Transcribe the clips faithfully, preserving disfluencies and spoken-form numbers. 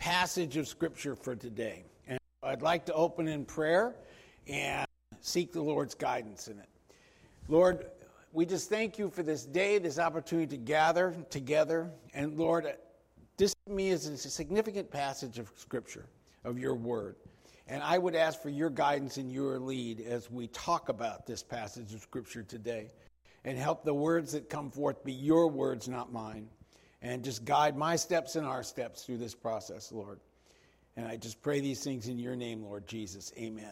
passage of Scripture for today. And I'd like to open in prayer and seek the Lord's guidance in it. Lord, we just thank you for this day, this opportunity to gather together. And Lord, this to me is a significant passage of Scripture, of your word. And I would ask for your guidance and your lead as we talk about this passage of Scripture today. And help the words that come forth be your words, not mine. And just guide my steps and our steps through this process, Lord. And I just pray these things in your name, Lord Jesus. Amen.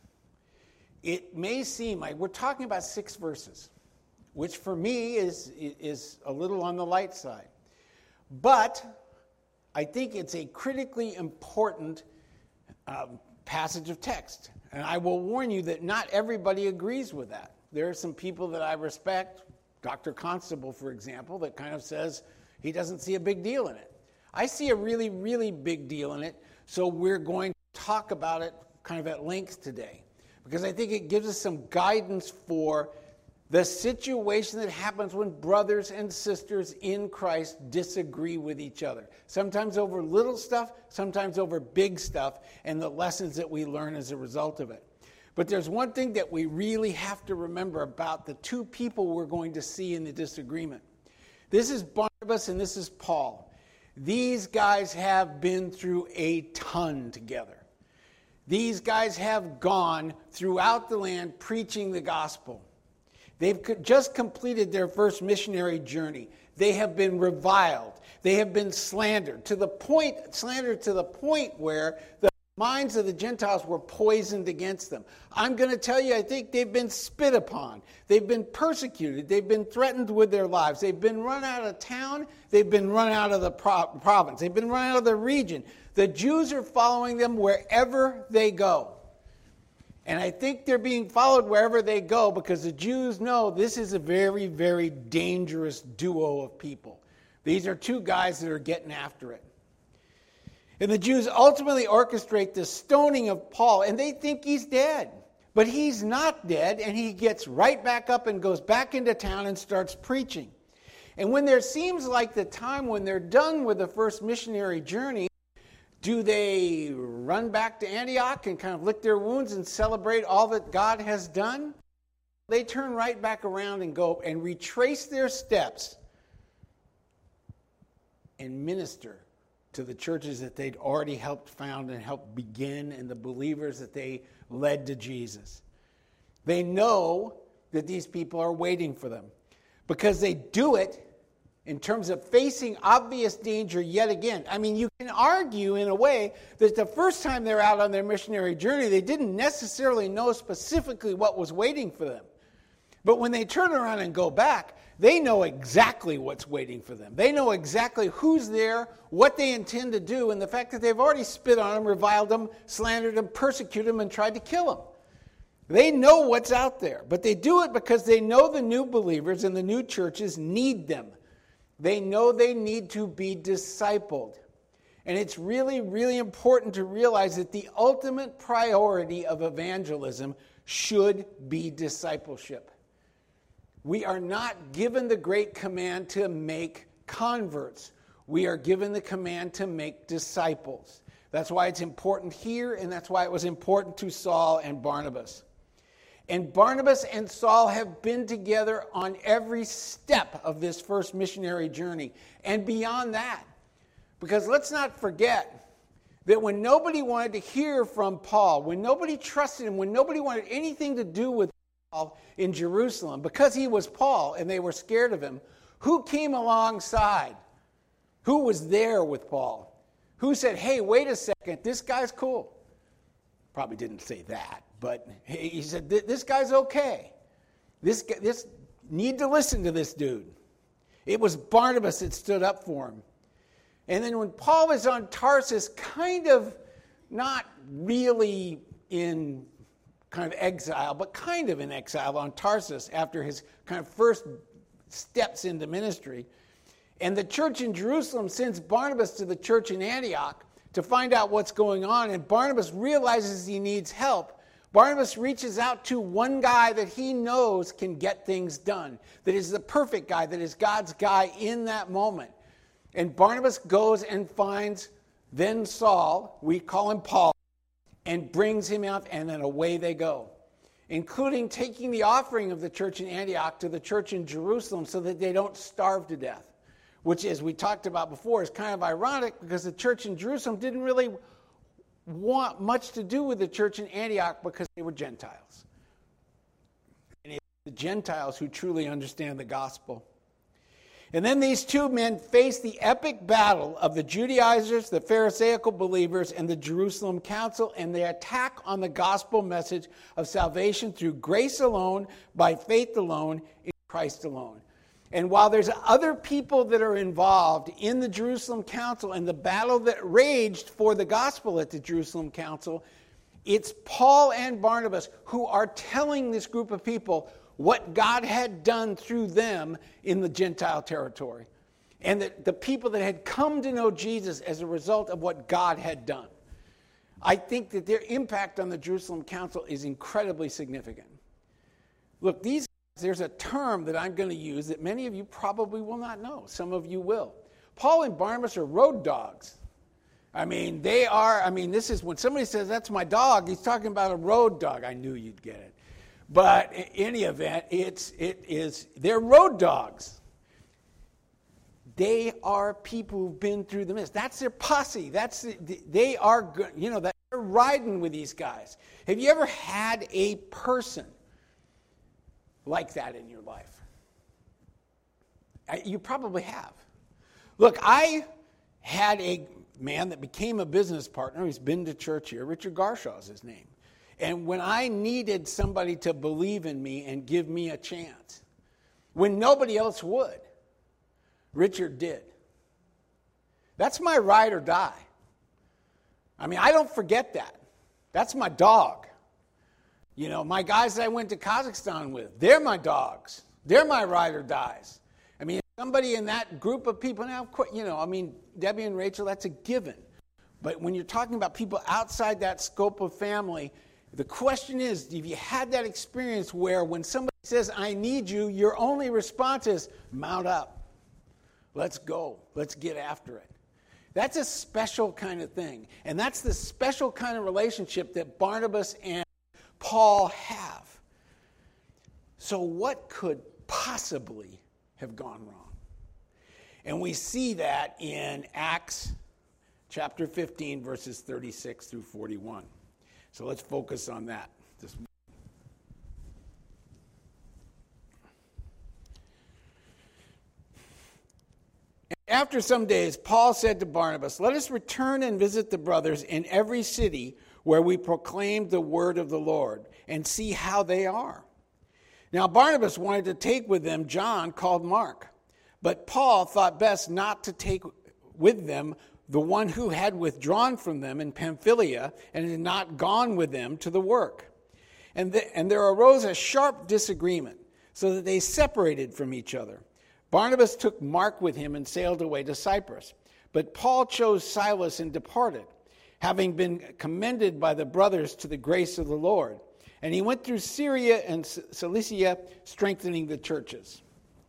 It may seem like we're talking about six verses, which for me is, is a little on the light side. But I think it's a critically important um, passage of text. And I will warn you that not everybody agrees with that. There are some people that I respect, Doctor Constable, for example, that kind of says he doesn't see a big deal in it. I see a really, really big deal in it, so we're going to talk about it kind of at length today, because I think it gives us some guidance for the situation that happens when brothers and sisters in Christ disagree with each other. Sometimes over little stuff, sometimes over big stuff, and the lessons that we learn as a result of it. But there's one thing that we really have to remember about the two people we're going to see in the disagreement. This is Barnabas and this is Paul. These guys have been through a ton together. These guys have gone throughout the land preaching the gospel. They've just completed their first missionary journey. They have been reviled. They have been slandered to the point, slandered to the point where the minds of the Gentiles were poisoned against them. I'm going to tell you, I think they've been spit upon. They've been persecuted. They've been threatened with their lives. They've been run out of town. They've been run out of the pro- province. They've been run out of the region. The Jews are following them wherever they go. And I think they're being followed wherever they go because the Jews know this is a very, very dangerous duo of people. These are two guys that are getting after it. And the Jews ultimately orchestrate the stoning of Paul, and they think he's dead. But he's not dead, and he gets right back up and goes back into town and starts preaching. And when there seems like the time when they're done with the first missionary journey, do they run back to Antioch and kind of lick their wounds and celebrate all that God has done? They turn right back around and go and retrace their steps and minister to the churches that they'd already helped found and helped begin and the believers that they led to Jesus. They know that these people are waiting for them because they do it in terms of facing obvious danger yet again. I mean, you can argue in a way that the first time they're out on their missionary journey, they didn't necessarily know specifically what was waiting for them. But when they turn around and go back, they know exactly what's waiting for them. They know exactly who's there, what they intend to do, and the fact that they've already spit on them, reviled them, slandered them, persecuted them, and tried to kill them. They know what's out there, but they do it because they know the new believers and the new churches need them. They know they need to be discipled. And it's really, really important to realize that the ultimate priority of evangelism should be discipleship. We are not given the great command to make converts. We are given the command to make disciples. That's why it's important here, and that's why it was important to Saul and Barnabas. And Barnabas and Saul have been together on every step of this first missionary journey, and beyond that. Because let's not forget that when nobody wanted to hear from Paul, when nobody trusted him, when nobody wanted anything to do with Paul in Jerusalem, because he was Paul and they were scared of him, who came alongside? Who was there with Paul? Who said, hey, wait a second, this guy's cool? Probably didn't say that, but he said, this guy's okay. This, this need to listen to this dude. It was Barnabas that stood up for him. And then when Paul was on Tarsus, kind of not really in kind of exile, but kind of in exile on Tarsus after his kind of first steps into ministry. And the church in Jerusalem sends Barnabas to the church in Antioch to find out what's going on. And Barnabas realizes he needs help. Barnabas reaches out to one guy that he knows can get things done, that is the perfect guy, that is God's guy in that moment. And Barnabas goes and finds then Saul, we call him Paul, and brings him out, and then away they go, including taking the offering of the church in Antioch to the church in Jerusalem so that they don't starve to death, which, as we talked about before, is kind of ironic because the church in Jerusalem didn't really want much to do with the church in Antioch because they were Gentiles. And it's the Gentiles who truly understand the gospel. And then these two men face the epic battle of the Judaizers, the Pharisaical believers, and the Jerusalem council, and they attack on the gospel message of salvation through grace alone, by faith alone, in Christ alone. And while there's other people that are involved in the Jerusalem council and the battle that raged for the gospel at the Jerusalem council, it's Paul and Barnabas who are telling this group of people what God had done through them in the Gentile territory. And the, the people that had come to know Jesus as a result of what God had done. I think that their impact on the Jerusalem council is incredibly significant. Look, these there's a term that I'm going to use that many of you probably will not know. Some of you will. Paul and Barnabas are road dogs. I mean, they are, I mean, this is when somebody says, that's my dog, he's talking about a road dog. I knew you'd get it. But in any event, it's, it is, they're road dogs. They are people who've been through the mist. That's their posse. That's they are, you know, they're riding with these guys. Have you ever had a person like that in your life? You probably have. Look, I had a man that became a business partner. He's been to church here. Richard Garshaw is his name. And when I needed somebody to believe in me and give me a chance, when nobody else would, Richard did. That's my ride or die. I mean, I don't forget that. That's my dog. You know, my guys that I went to Kazakhstan with, they're my dogs. They're my ride or dies. I mean, somebody in that group of people, now, you know, I mean, Debbie and Rachel, that's a given. But when you're talking about people outside that scope of family, the question is, have you had that experience where when somebody says, I need you, your only response is, mount up. Let's go. Let's get after it. That's a special kind of thing. And that's the special kind of relationship that Barnabas and Paul have. So what could possibly have gone wrong? And we see that in Acts chapter fifteen, verses thirty-six through forty-one. So let's focus on that this morning. After some days, Paul said to Barnabas, let us return and visit the brothers in every city where we proclaimed the word of the Lord, and see how they are. Now Barnabas wanted to take with them John, called Mark, but Paul thought best not to take with them the one who had withdrawn from them in Pamphylia and had not gone with them to the work. And, the, and there arose a sharp disagreement, so that they separated from each other. Barnabas took Mark with him and sailed away to Cyprus. But Paul chose Silas and departed, having been commended by the brothers to the grace of the Lord. And he went through Syria and Cilicia, strengthening the churches.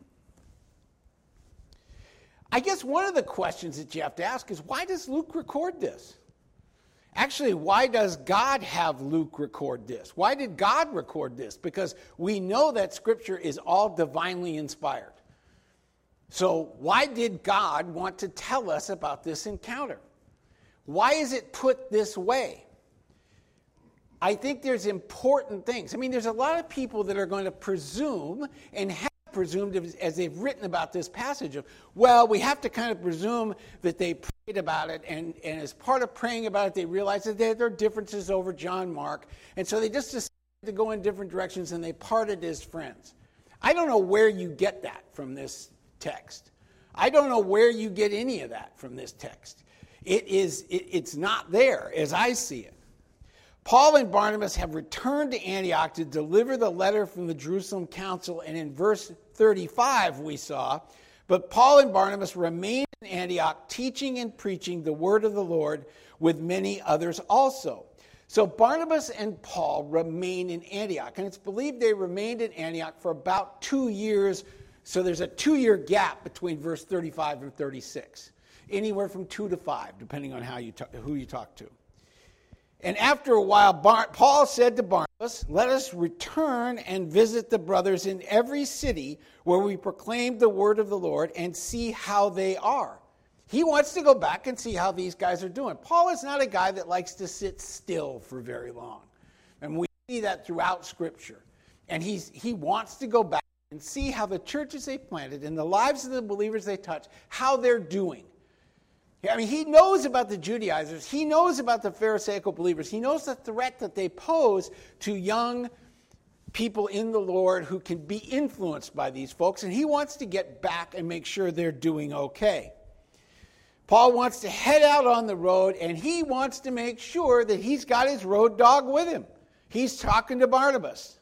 I guess one of the questions that you have to ask is, why does Luke record this? Actually, why does God have Luke record this? Why did God record this? Because we know that Scripture is all divinely inspired. So why did God want to tell us about this encounter? Why is it put this way? I think there's important things. I mean, there's a lot of people that are going to presume and have presumed as they've written about this passage of, well, we have to kind of presume that they prayed about it, and, and as part of praying about it, they realized that there are differences over John Mark, and so they just decided to go in different directions, and they parted as friends. I don't know where you get that from this text. I don't know where you get any of that from this text. It is, it, it's not there as I see it. Paul and Barnabas have returned to Antioch to deliver the letter from the Jerusalem council, and in verse thirty-five we saw, but Paul and Barnabas remained in Antioch teaching and preaching the word of the Lord with many others also. So Barnabas and Paul remain in Antioch, and it's believed they remained in Antioch for about two years, so there's a two-year gap between verse thirty-five and thirty-six. anywhere from two to five, depending on how you talk, who you talk to. And after a while, Bar- Paul said to Barnabas, let us return and visit the brothers in every city where we proclaim the word of the Lord and see how they are. He wants to go back and see how these guys are doing. Paul is not a guy that likes to sit still for very long. And we see that throughout Scripture. And he's, he wants to go back and see how the churches they planted and the lives of the believers they touch, how they're doing. I mean, he knows about the Judaizers. He knows about the Pharisaical believers. He knows the threat that they pose to young people in the Lord who can be influenced by these folks. And he wants to get back and make sure they're doing okay. Paul wants to head out on the road, and he wants to make sure that he's got his road dog with him. He's talking to Barnabas.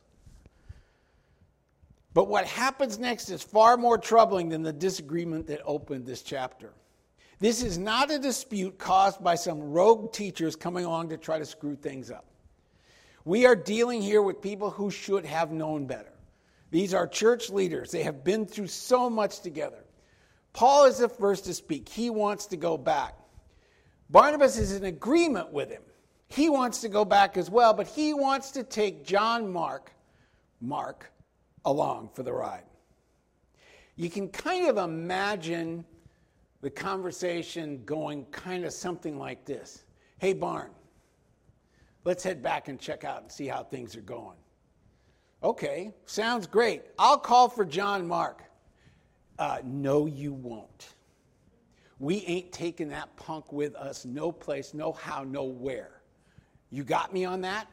But what happens next is far more troubling than the disagreement that opened this chapter. This is not a dispute caused by some rogue teachers coming along to try to screw things up. We are dealing here with people who should have known better. These are church leaders. They have been through so much together. Paul is the first to speak. He wants to go back. Barnabas is in agreement with him. He wants to go back as well, but he wants to take John Mark, Mark, along for the ride. You can kind of imagine the conversation going kind of something like this. Hey, Barn, let's head back and check out and see how things are going. Okay, sounds great. I'll call for John Mark. Uh, no, you won't. We ain't taking that punk with us, no place, no how, no where. You got me on that?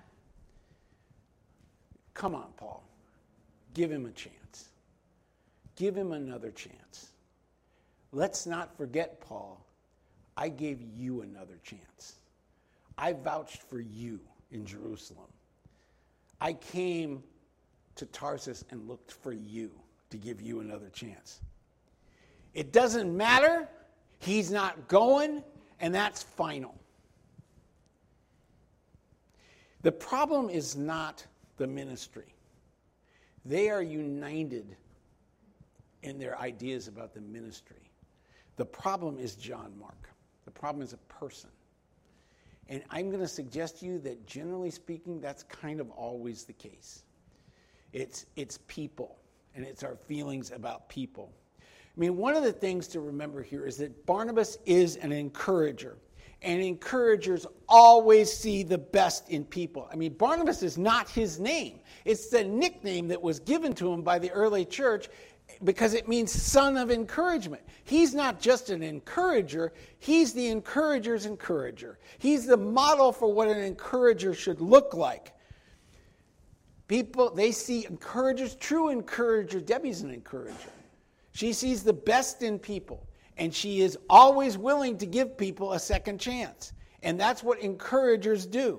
Come on, Paul. Give him a chance. Give him another chance. Let's not forget, Paul, I gave you another chance. I vouched for you in Jerusalem. I came to Tarsus and looked for you to give you another chance. It doesn't matter. He's not going, and that's final. The problem is not the ministry. They are united in their ideas about the ministry. The problem is John Mark. The problem is a person. And I'm going to suggest to you that generally speaking, that's kind of always the case. It's, it's people, and it's our feelings about people. I mean, one of the things to remember here is that Barnabas is an encourager, and encouragers always see the best in people. I mean, Barnabas is not his name. It's the nickname that was given to him by the early church because it means son of encouragement. He's not just an encourager, he's the encourager's encourager. He's the model for what an encourager should look like. People, they see encouragers, true encourager. Debbie's an encourager. She sees the best in people, and she is always willing to give people a second chance. And that's what encouragers do.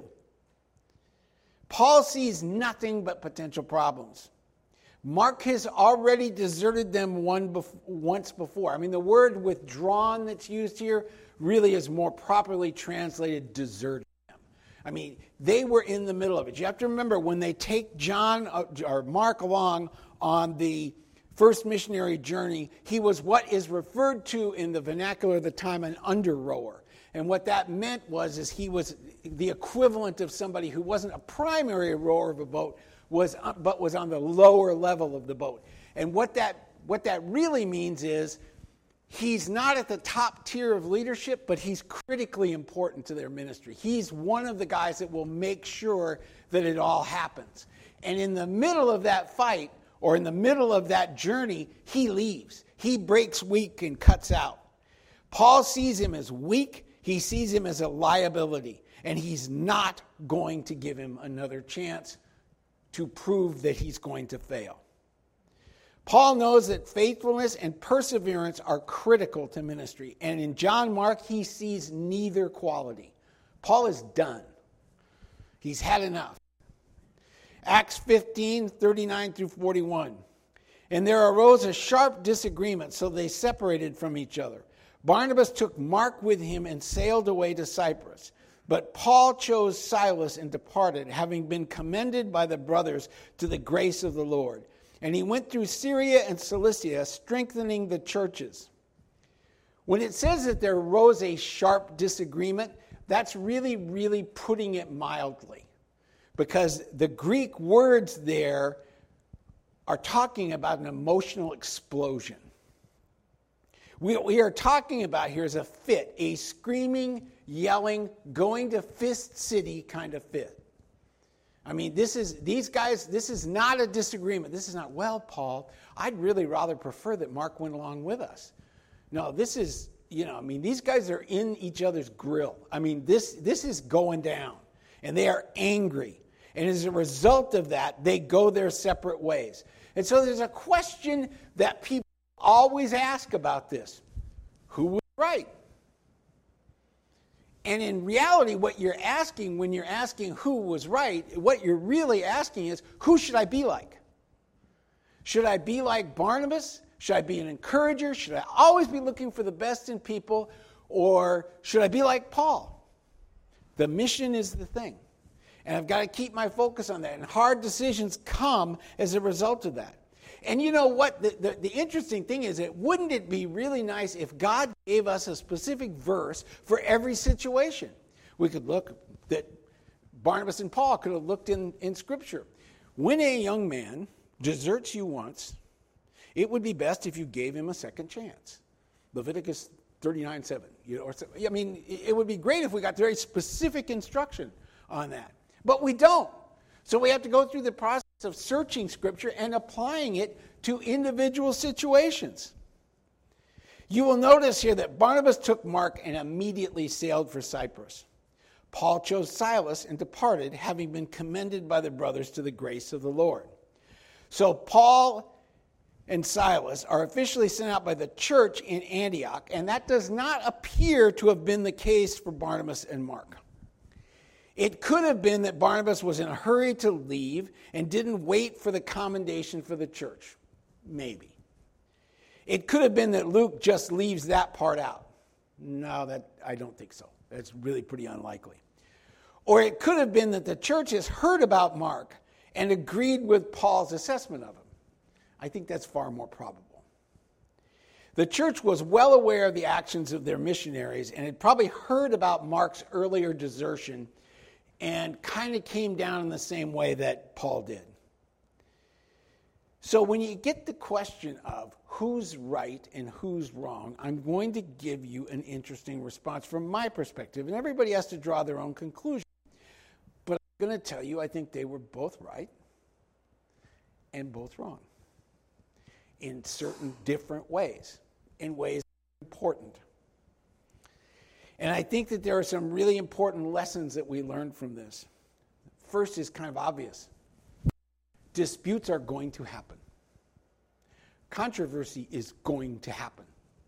Paul sees nothing but potential problems. Mark has already deserted them one bef- once before. I mean, the word withdrawn that's used here really is more properly translated deserted them. I mean, they were in the middle of it. You have to remember, when they take John uh, or Mark along on the first missionary journey, he was what is referred to in the vernacular of the time an under-rower. And what that meant was is he was the equivalent of somebody who wasn't a primary rower of a boat, was but was on the lower level of the boat. And what that what that really means is he's not at the top tier of leadership, but he's critically important to their ministry. He's one of the guys that will make sure that it all happens. And in the middle of that fight, or in the middle of that journey, he leaves. He breaks weak and cuts out. Paul sees him as weak. He sees him as a liability. And he's not going to give him another chance to prove that he's going to fail. Paul knows that faithfulness and perseverance are critical to ministry. And in John Mark, he sees neither quality. Paul is done. He's had enough. Acts fifteen, thirty-nine through forty-one. And there arose a sharp disagreement, so they separated from each other. Barnabas took Mark with him and sailed away to Cyprus. But Paul chose Silas and departed, having been commended by the brothers to the grace of the Lord. And he went through Syria and Cilicia, strengthening the churches. When it says that there arose a sharp disagreement, that's really, really putting it mildly. Because the Greek words there are talking about an emotional explosion. What we are talking about here is a fit, a screaming, yelling, going to fist city kind of fit. I mean, this is, these guys, this is not a disagreement. This is not, well, Paul, I'd really rather prefer that Mark went along with us. No, this is, you know, I mean, these guys are in each other's grill. I mean, this, this is going down, and they are angry. And as a result of that, they go their separate ways. And so there's a question that people always ask about this. Who was right? And in reality, what you're asking when you're asking who was right, what you're really asking is, who should I be like? Should I be like Barnabas? Should I be an encourager? Should I always be looking for the best in people? Or should I be like Paul? The mission is the thing. And I've got to keep my focus on that. And hard decisions come as a result of that. And you know what? The, the, the interesting thing is that wouldn't it be really nice if God gave us a specific verse for every situation? We could look that Barnabas and Paul could have looked in, in Scripture. When a young man deserts you once, it would be best if you gave him a second chance. Leviticus thirty-nine seven. You know, or, I mean, it would be great if we got very specific instruction on that. But we don't. So we have to go through the process of searching Scripture and applying it to individual situations. You will notice here that Barnabas took Mark and immediately sailed for Cyprus. Paul chose Silas and departed, having been commended by the brothers to the grace of the Lord. So Paul and Silas are officially sent out by the church in Antioch, and that does not appear to have been the case for Barnabas and Mark. It could have been that Barnabas was in a hurry to leave and didn't wait for the commendation for the church. Maybe. It could have been that Luke just leaves that part out. No, that I don't think so. That's really pretty unlikely. Or it could have been that the church has heard about Mark and agreed with Paul's assessment of him. I think that's far more probable. The church was well aware of the actions of their missionaries and had probably heard about Mark's earlier desertion and kind of came down in the same way that Paul did. So when you get the question of who's right and who's wrong, I'm going to give you an interesting response from my perspective, and everybody has to draw their own conclusion. But I'm going to tell you, I think they were both right and both wrong in certain different ways, in ways that are important. And I think that there are some really important lessons that we learned from this. First is kind of obvious. Disputes are going to happen. Controversy is going to happen.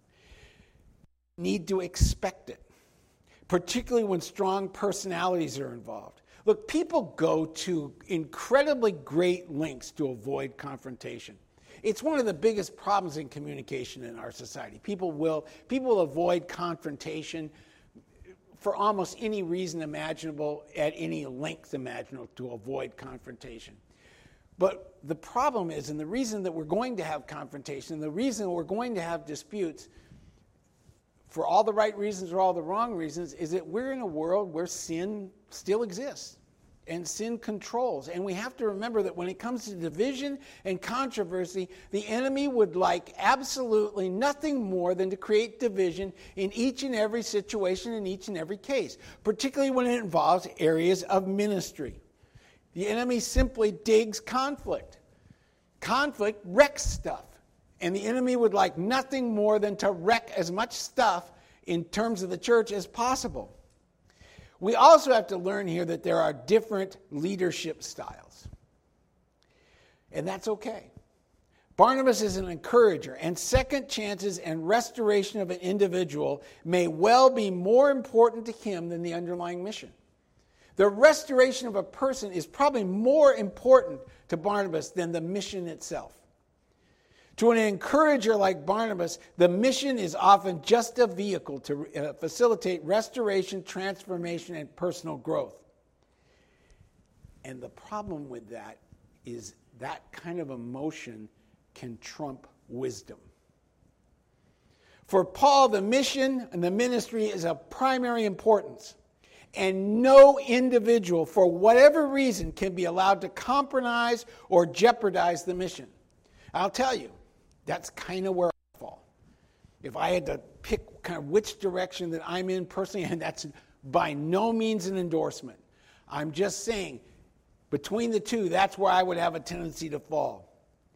You need to expect it, particularly when strong personalities are involved. Look, people go to incredibly great lengths to avoid confrontation. It's one of the biggest problems in communication in our society. People will, people will avoid confrontation for almost any reason imaginable, at any length imaginable, to avoid confrontation. But the problem is, and the reason that we're going to have confrontation, the reason we're going to have disputes, for all the right reasons or all the wrong reasons, is that we're in a world where sin still exists. And sin controls. And we have to remember that when it comes to division and controversy, the enemy would like absolutely nothing more than to create division in each and every situation, in each and every case, particularly when it involves areas of ministry. The enemy simply digs conflict. Conflict wrecks stuff. And the enemy would like nothing more than to wreck as much stuff in terms of the church as possible. We also have to learn here that there are different leadership styles. And that's okay. Barnabas is an encourager, and second chances and restoration of an individual may well be more important to him than the underlying mission. The restoration of a person is probably more important to Barnabas than the mission itself. To an encourager like Barnabas, the mission is often just a vehicle to uh, facilitate restoration, transformation, and personal growth. And the problem with that is that kind of emotion can trump wisdom. For Paul, the mission and the ministry is of primary importance. And no individual, for whatever reason, can be allowed to compromise or jeopardize the mission. I'll tell you, that's kind of where I fall. If I had to pick kind of which direction that I'm in personally, and that's by no means an endorsement. I'm just saying, between the two, that's where I would have a tendency to fall.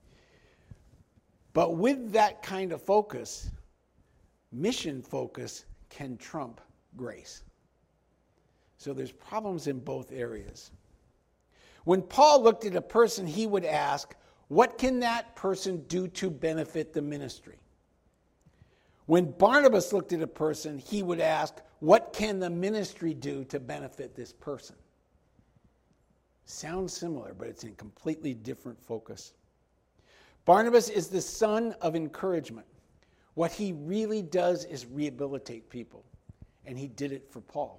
But with that kind of focus, mission focus can trump grace. So there's problems in both areas. When Paul looked at a person, he would ask, what can that person do to benefit the ministry? When Barnabas looked at a person, he would ask, what can the ministry do to benefit this person? Sounds similar, but it's in completely different focus. Barnabas is the son of encouragement. What he really does is rehabilitate people, and he did it for Paul.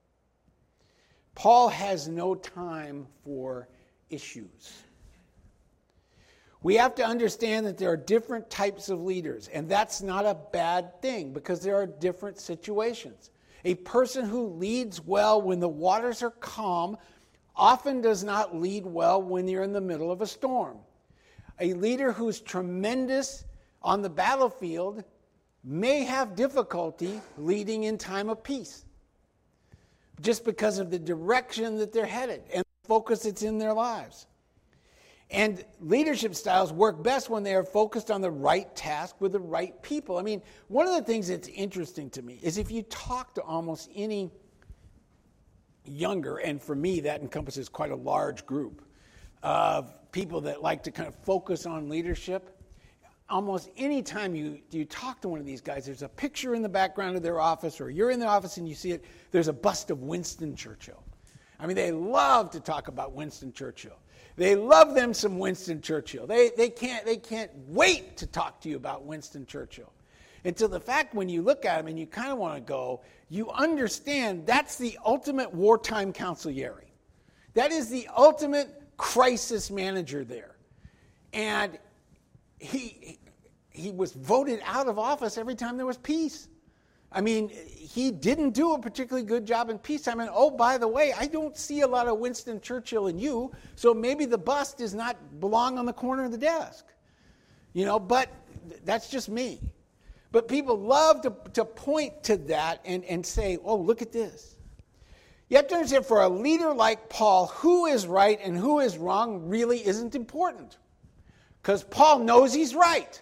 Paul has no time for issues. We have to understand that there are different types of leaders, and that's not a bad thing because there are different situations. A person who leads well when the waters are calm often does not lead well when you're in the middle of a storm. A leader who's tremendous on the battlefield may have difficulty leading in time of peace, just because of the direction that they're headed and the focus that's in their lives. And leadership styles work best when they are focused on the right task with the right people. I mean, one of the things that's interesting to me is if you talk to almost any younger, and for me that encompasses quite a large group of people that like to kind of focus on leadership, almost any time you, you talk to one of these guys, there's a picture in the background of their office, or you're in the office and you see it, there's a bust of Winston Churchill. I mean, they love to talk about Winston Churchill. They love them some Winston Churchill. They, they, can't, they can't wait to talk to you about Winston Churchill. Until the fact when you look at him and you kind of want to go, you understand that's the ultimate wartime consigliere. That is the ultimate crisis manager there. And he he was voted out of office every time there was peace. I mean, he didn't do a particularly good job in peacetime. And oh, by the way, I don't see a lot of Winston Churchill in you, so maybe the bust does not belong on the corner of the desk. You know, but that's just me. But people love to, to point to that and, and say, oh, look at this. You have to understand, for a leader like Paul, who is right and who is wrong really isn't important. Because Paul knows he's right.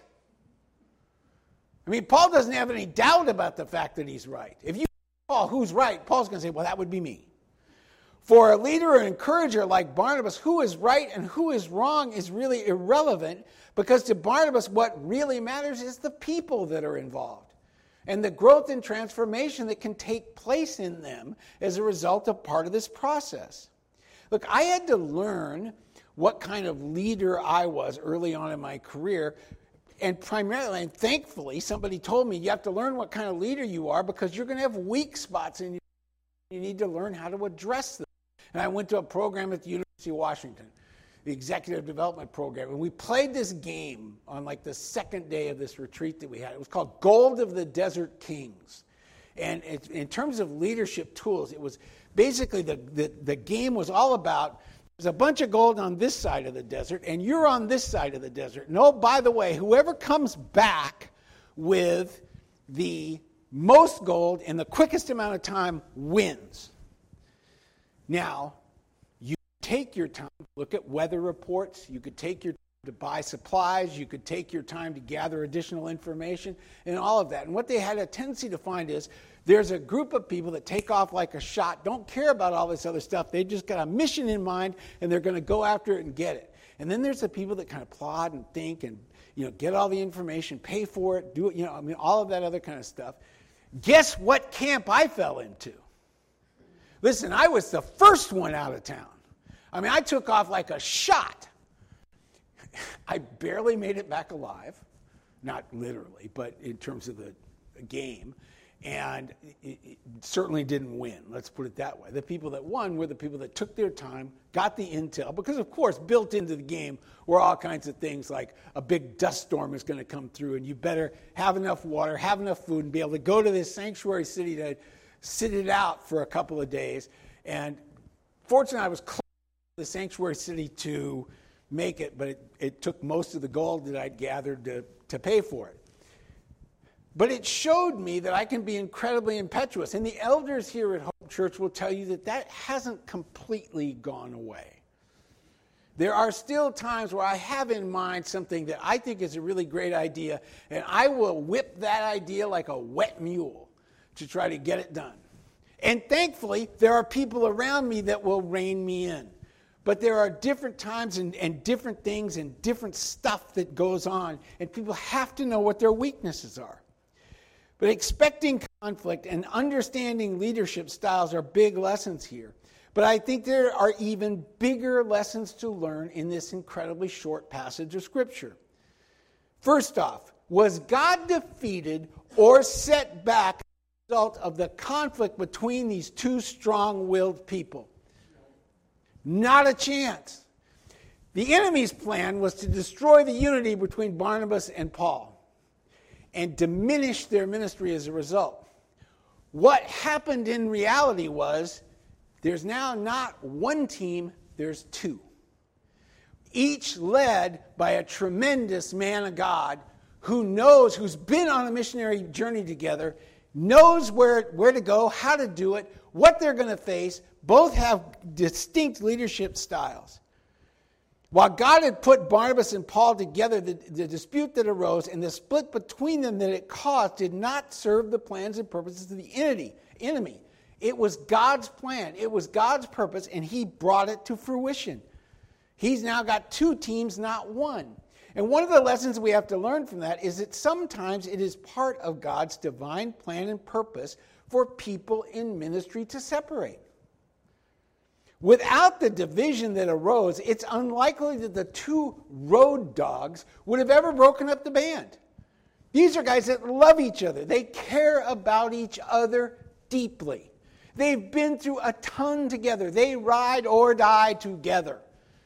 I mean, Paul doesn't have any doubt about the fact that he's right. If you ask Paul who's right, Paul's going to say, well, that would be me. For a leader or encourager like Barnabas, who is right and who is wrong is really irrelevant, because to Barnabas, what really matters is the people that are involved and the growth and transformation that can take place in them as a result of part of this process. Look, I had to learn what kind of leader I was early on in my career. And primarily, and thankfully, somebody told me you have to learn what kind of leader you are because you're going to have weak spots and you need to learn how to address them. And I went to a program at the University of Washington, the Executive Development Program, and we played this game on like the second day of this retreat that we had. It was called Gold of the Desert Kings. And it, in terms of leadership tools, it was basically the, the, the game was all about there's a bunch of gold on this side of the desert, and you're on this side of the desert. And oh, by the way, whoever comes back with the most gold in the quickest amount of time wins. Now, you take your time to look at weather reports. You could take your time to buy supplies. You could take your time to gather additional information and all of that. And what they had a tendency to find is there's a group of people that take off like a shot, don't care about all this other stuff. They just got a mission in mind, and they're going to go after it and get it. And then there's the people that kind of plod and think and, you know, get all the information, pay for it, do it, you know, I mean, all of that other kind of stuff. Guess what camp I fell into? Listen, I was the first one out of town. I mean, I took off like a shot. I barely made it back alive. Not literally, but in terms of the game. and it, it certainly didn't win. Let's put it that way. The people that won were the people that took their time, got the intel, because of course built into the game were all kinds of things like a big dust storm is going to come through, and you better have enough water, have enough food, and be able to go to this sanctuary city to sit it out for a couple of days. And fortunately, I was close to the sanctuary city to make it, but it, it took most of the gold that I'd gathered to, to pay for it. But it showed me that I can be incredibly impetuous. And the elders here at Hope Church will tell you that that hasn't completely gone away. There are still times where I have in mind something that I think is a really great idea, and I will whip that idea like a wet mule to try to get it done. And thankfully, there are people around me that will rein me in. But there are different times and, and different things and different stuff that goes on, and people have to know what their weaknesses are. But expecting conflict and understanding leadership styles are big lessons here. But I think there are even bigger lessons to learn in this incredibly short passage of Scripture. First off, was God defeated or set back as a result of the conflict between these two strong-willed people? Not a chance. The enemy's plan was to destroy the unity between Barnabas and Paul and diminish their ministry as a result. What happened in reality was there's now not one team, there's two. Each led by a tremendous man of God who knows, who's been on a missionary journey together, knows where, where to go, how to do it, what they're going to face. Both have distinct leadership styles. While God had put Barnabas and Paul together, the, the dispute that arose and the split between them that it caused did not serve the plans and purposes of the enemy. enemy. It was God's plan. It was God's purpose, and he brought it to fruition. He's now got two teams, not one. And one of the lessons we have to learn from that is that sometimes it is part of God's divine plan and purpose for people in ministry to separate. Without the division that arose, it's unlikely that the two road dogs would have ever broken up the band. These are guys that love each other. They care about each other deeply. They've been through a ton together. They ride or die together.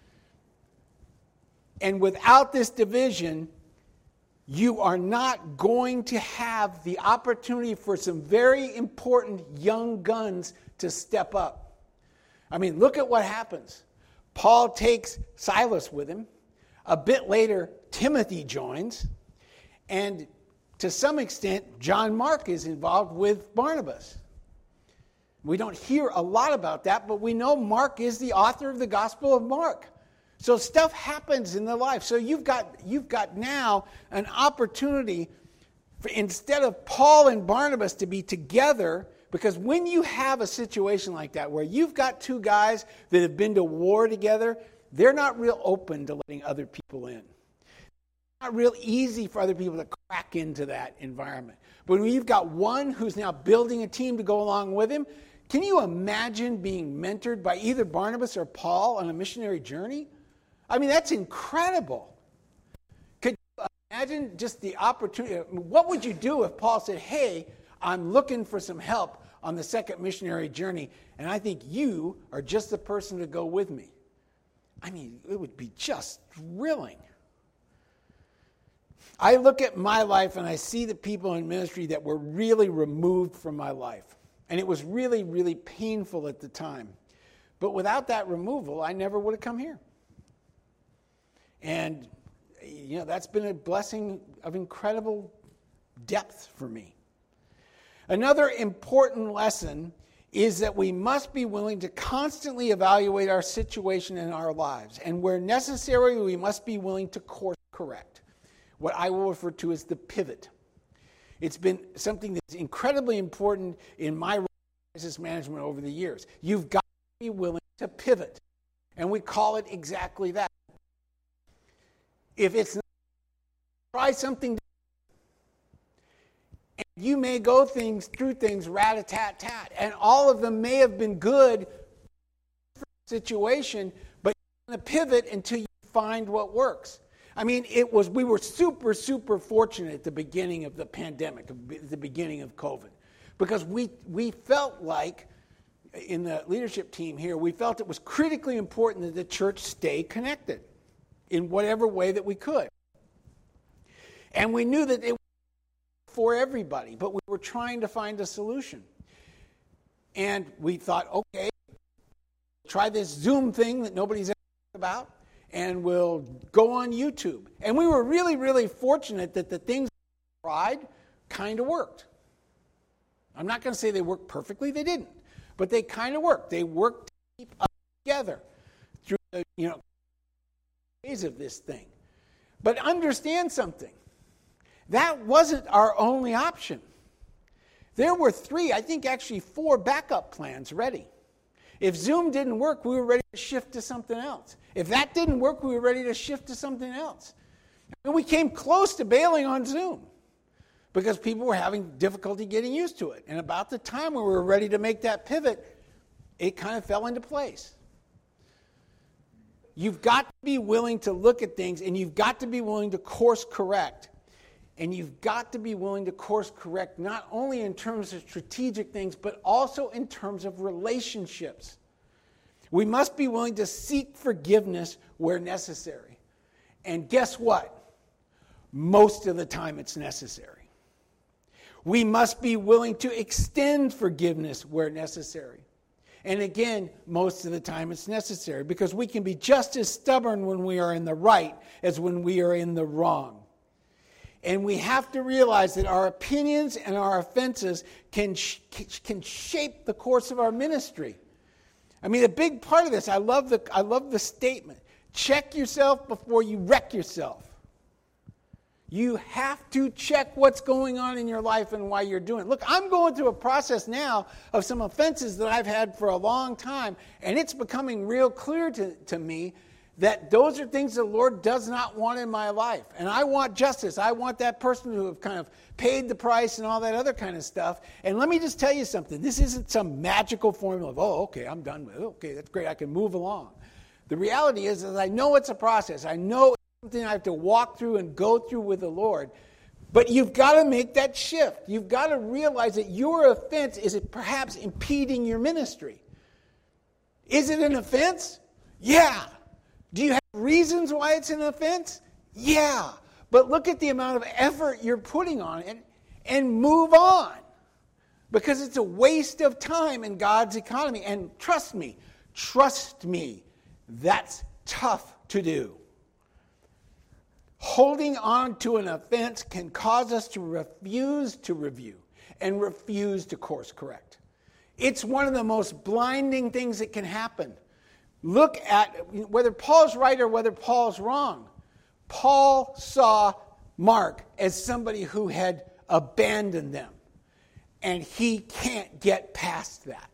And without this division, you are not going to have the opportunity for some very important young guns to step up. I mean, look at what happens. Paul takes Silas with him. A bit later, Timothy joins. And to some extent, John Mark is involved with Barnabas. We don't hear a lot about that, but we know Mark is the author of the Gospel of Mark. So stuff happens in their life. So you've got, you've got now an opportunity for, instead of Paul and Barnabas to be together. Because when you have a situation like that where you've got two guys that have been to war together, they're not real open to letting other people in. It's not real easy for other people to crack into that environment. But when you've got one who's now building a team to go along with him, can you imagine being mentored by either Barnabas or Paul on a missionary journey? I mean, that's incredible. Could you imagine just the opportunity? What would you do if Paul said, hey, I'm looking for some help on the second missionary journey, and I think you are just the person to go with me? I mean, it would be just thrilling. I look at my life and I see the people in ministry that were really removed from my life. And it was really, really painful at the time. But without that removal, I never would have come here. And, you know, that's been a blessing of incredible depth for me. Another important lesson is that we must be willing to constantly evaluate our situation in our lives. And where necessary, we must be willing to course correct. What I will refer to as the pivot. It's been something that's incredibly important in my crisis management over the years. You've got to be willing to pivot. And we call it exactly that. If it's not, try something. And you may go things through things rat-a-tat-tat. And all of them may have been good for the situation, but you're going to pivot until you find what works. I mean, it was we were super, super fortunate at the beginning of the pandemic, at the beginning of COVID. because we we felt like, in the leadership team here, we felt it was critically important that the church stay connected in whatever way that we could. And we knew that it was for everybody, but we were trying to find a solution. And we thought, okay, try this Zoom thing that nobody's ever talked about, and we'll go on YouTube. And we were really, really fortunate that the things we tried kind of worked. I'm not going to say they worked perfectly, they didn't. But they kind of worked. They worked to keep us together through the, you know, phase of this thing. But understand something. That wasn't our only option. There were three, I think actually four backup plans ready. If Zoom didn't work, we were ready to shift to something else. If that didn't work, we were ready to shift to something else. And we came close to bailing on Zoom because people were having difficulty getting used to it. And about the time we were ready to make that pivot, it kind of fell into place. You've got to be willing to look at things, and you've got to be willing to course correct. And you've got to be willing to course correct not only in terms of strategic things, but also in terms of relationships. We must be willing to seek forgiveness where necessary. And guess what? Most of the time it's necessary. We must be willing to extend forgiveness where necessary. And again, most of the time it's necessary because we can be just as stubborn when we are in the right as when we are in the wrong. And we have to realize that our opinions and our offenses can, sh- can shape the course of our ministry. I mean, a big part of this, I love the, I love the statement, check yourself before you wreck yourself. You have to check what's going on in your life and why you're doing it. Look, I'm going through a process now of some offenses that I've had for a long time, and it's becoming real clear to, to me that those are things the Lord does not want in my life. And I want justice. I want that person to have kind of paid the price and all that other kind of stuff. And let me just tell you something. This isn't some magical formula of, oh, okay, I'm done with it. Okay, that's great. I can move along. The reality is, is I know it's a process. I know it's something I have to walk through and go through with the Lord. But you've got to make that shift. You've got to realize that your offense is perhaps impeding your ministry. Is it an offense? Yeah. Do you have reasons why it's an offense? Yeah. But look at the amount of effort you're putting on it and move on. Because it's a waste of time in God's economy. And trust me, trust me, that's tough to do. Holding on to an offense can cause us to refuse to review and refuse to course correct. It's one of the most blinding things that can happen. Look at whether Paul's right or whether Paul's wrong. Paul saw Mark as somebody who had abandoned them, and he can't get past that.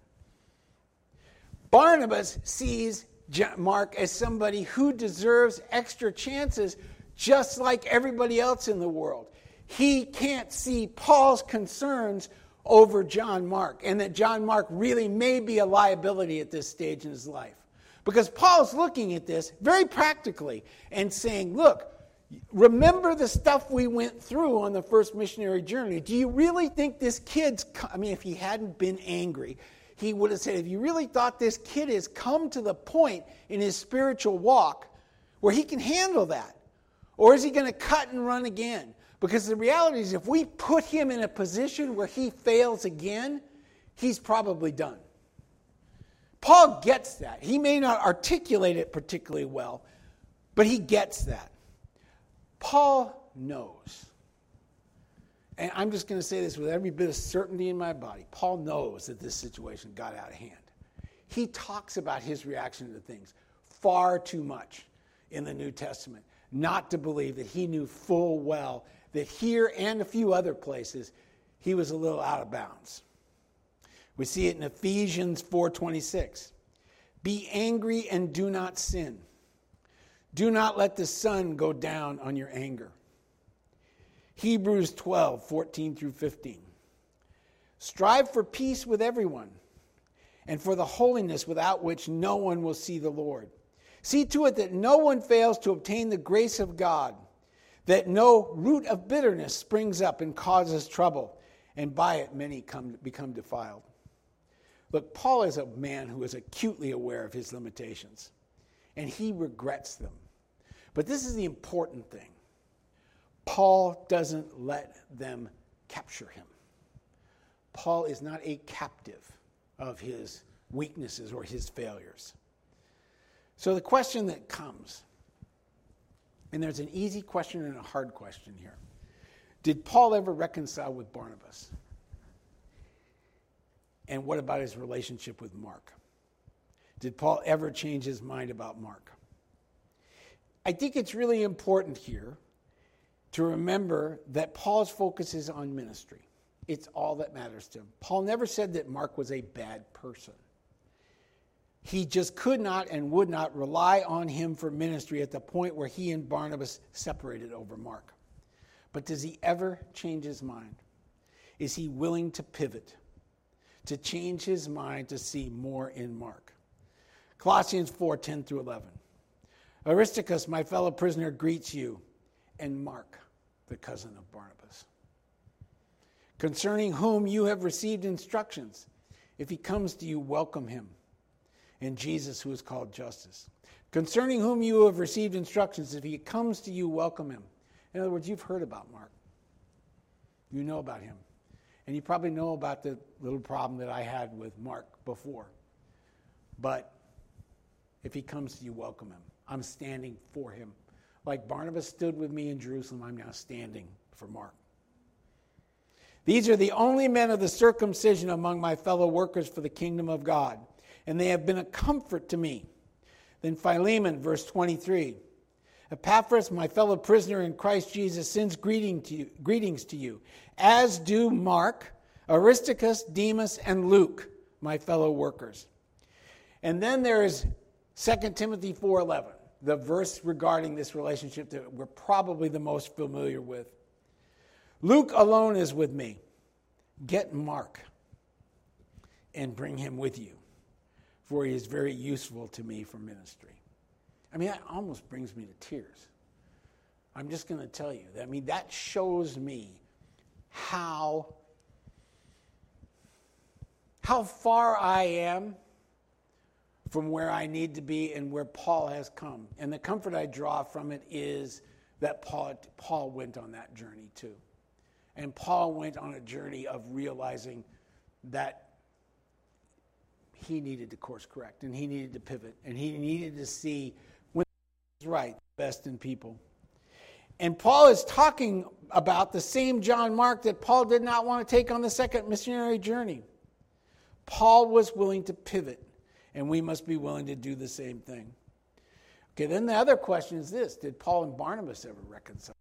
Barnabas sees Mark as somebody who deserves extra chances just like everybody else in the world. He can't see Paul's concerns over John Mark, and that John Mark really may be a liability at this stage in his life. Because Paul's looking at this very practically and saying, look, remember the stuff we went through on the first missionary journey. Do you really think this kid's, I mean, if he hadn't been angry, he would have said, if you really thought this kid has come to the point in his spiritual walk where he can handle that? Or is he going to cut and run again? Because the reality is, if we put him in a position where he fails again, he's probably done. Paul gets that. He may not articulate it particularly well, but he gets that. Paul knows. And I'm just going to say this with every bit of certainty in my body. Paul knows that this situation got out of hand. He talks about his reaction to things far too much in the New Testament, not to believe that he knew full well that here and a few other places, he was a little out of bounds. We see it in Ephesians four twenty-six. Be angry and do not sin. Do not let the sun go down on your anger. Hebrews twelve fourteen through fifteen. Strive for peace with everyone and for the holiness without which no one will see the Lord. See to it that no one fails to obtain the grace of God, that no root of bitterness springs up and causes trouble, and by it many come become defiled. Look, Paul is a man who is acutely aware of his limitations, and he regrets them. But this is the important thing. Paul doesn't let them capture him. Paul is not a captive of his weaknesses or his failures. So the question that comes, and there's an easy question and a hard question here. Did Paul ever reconcile with Barnabas? And what about his relationship with Mark? Did Paul ever change his mind about Mark? I think it's really important here to remember that Paul's focus is on ministry. It's all that matters to him. Paul never said that Mark was a bad person. He just could not and would not rely on him for ministry at the point where he and Barnabas separated over Mark. But does he ever change his mind? Is he willing to pivot, to change his mind to see more in Mark? Colossians four, ten through eleven. Aristarchus, my fellow prisoner, greets you, and Mark, the cousin of Barnabas, concerning whom you have received instructions. If he comes to you, welcome him, and Jesus, who is called Justus, concerning whom you have received instructions. If he comes to you, welcome him. In other words, you've heard about Mark. You know about him. And you probably know about the little problem that I had with Mark before. But if he comes to you, welcome him. I'm standing for him. Like Barnabas stood with me in Jerusalem, I'm now standing for Mark. These are the only men of the circumcision among my fellow workers for the kingdom of God, and they have been a comfort to me. Then Philemon, verse twenty-three. Epaphras, my fellow prisoner in Christ Jesus, sends greeting to you, greetings to you, as do Mark, Aristarchus, Demas, and Luke, my fellow workers. And then there is Second Timothy four eleven, the verse regarding this relationship that we're probably the most familiar with. Luke alone is with me. Get Mark and bring him with you, for he is very useful to me for ministry. I mean, that almost brings me to tears. I'm just going to tell you. I mean, that shows me how, how far I am from where I need to be and where Paul has come. And the comfort I draw from it is that Paul, Paul went on that journey too. And Paul went on a journey of realizing that he needed to course correct, and he needed to pivot, and he needed to see when it was right, best in people. And Paul is talking about the same John Mark that Paul did not want to take on the second missionary journey. Paul was willing to pivot, and we must be willing to do the same thing. Okay, then the other question is this: did Paul and Barnabas ever reconcile?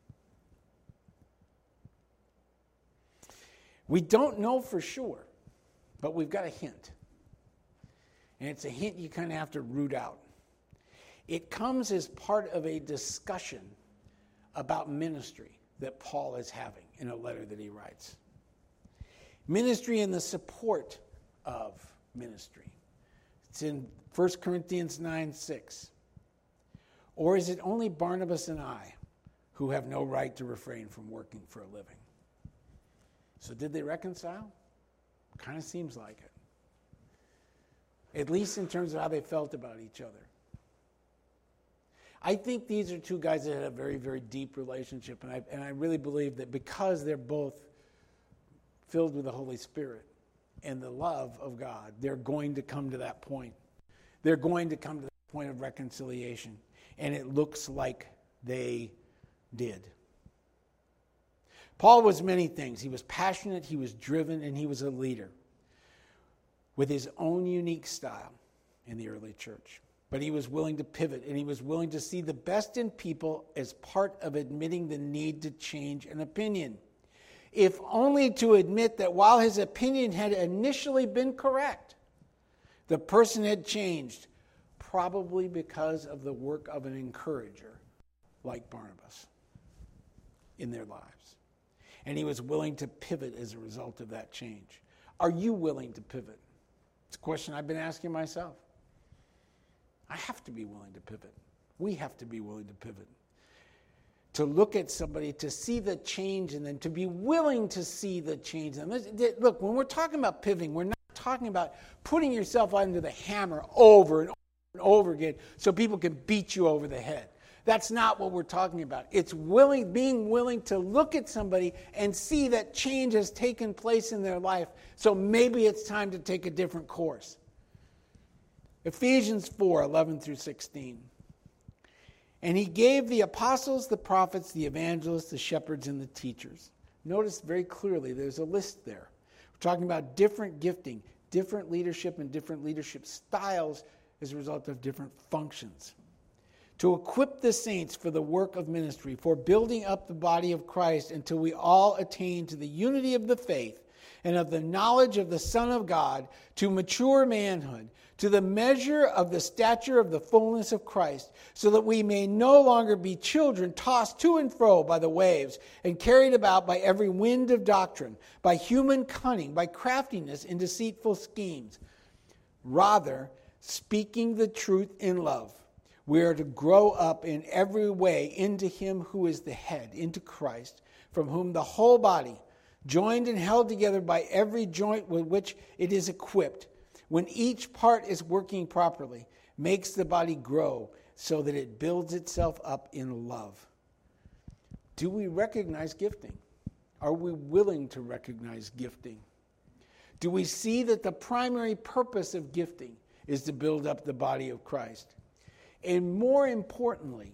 We don't know for sure, but we've got a hint. And it's a hint you kind of have to root out. It comes as part of a discussion about ministry that Paul is having in a letter that he writes. Ministry and the support of ministry. It's in First Corinthians nine six. Or is it only Barnabas and I who have no right to refrain from working for a living? So did they reconcile? Kind of seems like it. At least in terms of how they felt about each other. I think these are two guys that had a very, very deep relationship, and I, and I really believe that because they're both filled with the Holy Spirit and the love of God, they're going to come to that point. They're going to come to that point of reconciliation, and it looks like they did. Paul was many things. He was passionate, he was driven, and he was a leader with his own unique style in the early church. But he was willing to pivot, and he was willing to see the best in people as part of admitting the need to change an opinion, if only to admit that while his opinion had initially been correct, the person had changed, probably because of the work of an encourager like Barnabas in their lives. And he was willing to pivot as a result of that change. Are you willing to pivot? It's a question I've been asking myself. I have to be willing to pivot. We have to be willing to pivot. to look at somebody, to see the change in them, to be willing to see the change in them. Look, when we're talking about pivoting, we're not talking about putting yourself under the hammer over and over and over again so people can beat you over the head. That's not what we're talking about. It's willing, being willing to look at somebody and see that change has taken place in their life, so maybe it's time to take a different course. Ephesians four, eleven through sixteen. And he gave the apostles, the prophets, the evangelists, the shepherds, and the teachers. Notice very clearly there's a list there. We're talking about different gifting, different leadership, and different leadership styles as a result of different functions. To equip the saints for the work of ministry, for building up the body of Christ until we all attain to the unity of the faith and of the knowledge of the Son of God, to mature manhood, to the measure of the stature of the fullness of Christ, so that we may no longer be children tossed to and fro by the waves and carried about by every wind of doctrine, by human cunning, by craftiness in deceitful schemes. Rather, speaking the truth in love, we are to grow up in every way into him who is the head, into Christ, from whom the whole body, joined and held together by every joint with which it is equipped, when each part is working properly, makes the body grow so that it builds itself up in love. Do we recognize gifting? Are we willing to recognize gifting? Do we see that the primary purpose of gifting is to build up the body of Christ? And more importantly,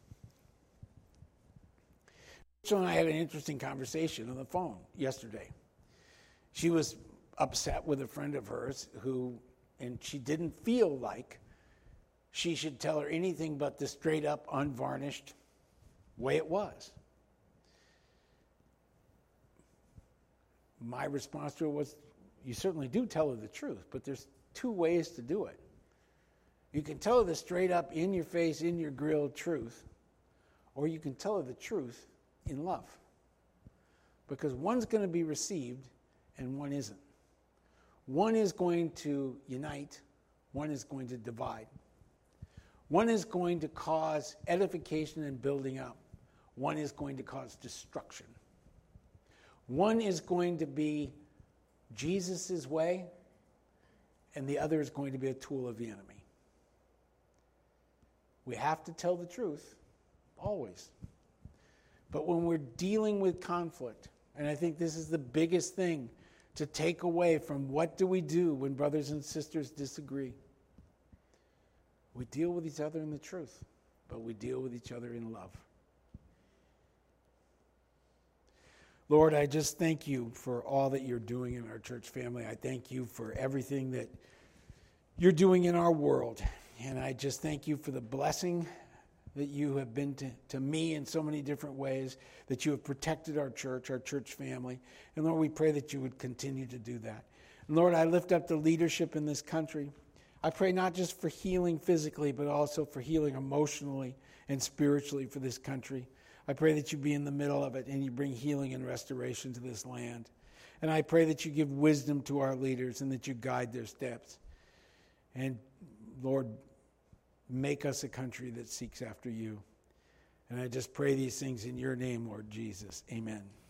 Rachel and I had an interesting conversation on the phone yesterday. She was upset with a friend of hers who, and she didn't feel like she should tell her anything but the straight up, unvarnished way it was. My response to her was, you certainly do tell her the truth, but there's two ways to do it. You can tell her the straight up, in your face, in your grill truth, or you can tell her the truth in love. Because one's going to be received and one isn't. One is going to unite, one is going to divide. One is going to cause edification and building up. One is going to cause destruction. One is going to be Jesus' way, and the other is going to be a tool of the enemy. We have to tell the truth, always. But when we're dealing with conflict, and I think this is the biggest thing to take away from what do we do when brothers and sisters disagree, we deal with each other in the truth, but we deal with each other in love. Lord, I just thank you for all that you're doing in our church family. I thank you for everything that you're doing in our world. And I just thank you for the blessing that you have been to, to me in so many different ways, that you have protected our church, our church family. And Lord, we pray that you would continue to do that. And Lord, I lift up the leadership in this country. I pray not just for healing physically, but also for healing emotionally and spiritually for this country. I pray that you be in the middle of it and you bring healing and restoration to this land. And I pray that you give wisdom to our leaders and that you guide their steps. And Lord, make us a country that seeks after you. And I just pray these things in your name, Lord Jesus. Amen.